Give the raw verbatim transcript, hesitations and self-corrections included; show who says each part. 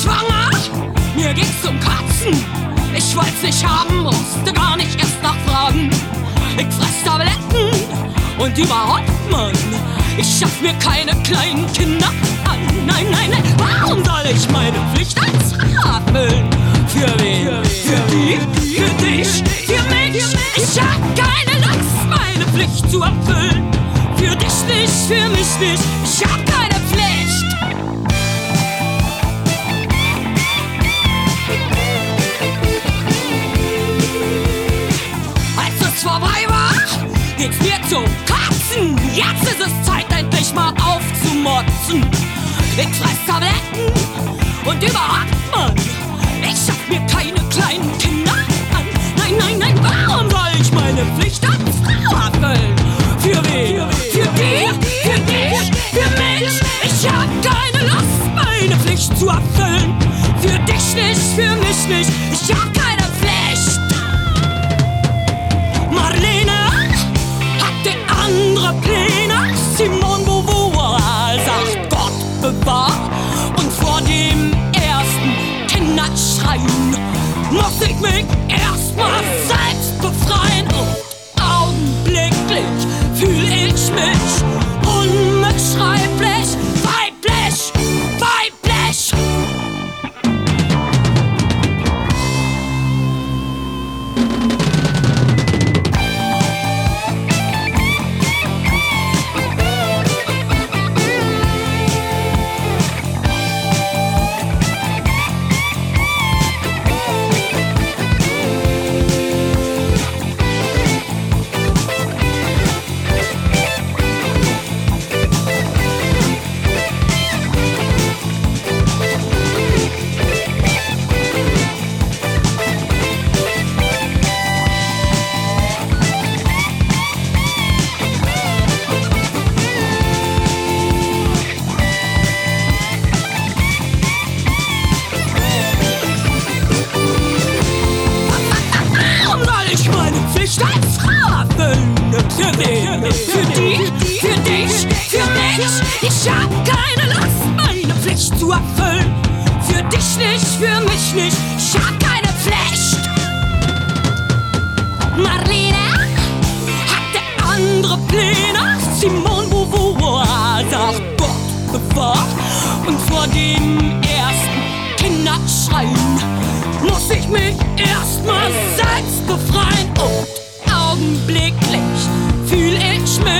Speaker 1: schwanger, mir ging's um Katzen. Ich wollt's nicht haben, musste gar nicht erst nachfragen. Ich fress Tabletten und überhaupt, Mann, ich schaff mir keine kleinen Kinder an. Nein, nein, nein, warum soll ich meine Pflicht als Vater erfüllen? Für wen? Für die? Für dich? Für mich? Ich hab keine Lust, meine Pflicht zu erfüllen. Für dich nicht, für mich nicht, ich hab keine Pflicht. Als es vorbei war, geht's mir zum Kotzen. Jetzt ist es Zeit, endlich mal aufzumotzen. Ich fress Tabletten und überhaupt, Mann, ich schaff mir keine kleinen Kinder an. Nein, nein, nein, warum soll ich meine Pflicht als Frau erfüllen? Für wen? Für die? Für dich? Für mich? Ich hab keine Lust, meine Pflicht zu erfüllen. Für dich nicht, für mich nicht, ich hab keine Pflicht. Marlene hatte andere Pläne. Simone Beauvoir sagt Gott bewahr. Und vor dem ersten Kinderschreien muss ich mich erstmal selbst befreien. Und augenblicklich fühl ich mich unbeschreiblich weiblich, weiblich. Als Frau erfüllen. Für wen? Für die? Für dich? Für mich? Ich hab keine Lust, meine Pflicht zu erfüllen. Für dich nicht, für mich nicht, ich hab keine Pflicht. Marlene hatte andere Pläne. Simone Beauvoir sagt Gott bewahr. Und vor dem ersten Kinderschreien muss ich mich erstmal selbst befreien. Und augenblicklich fühl ich mich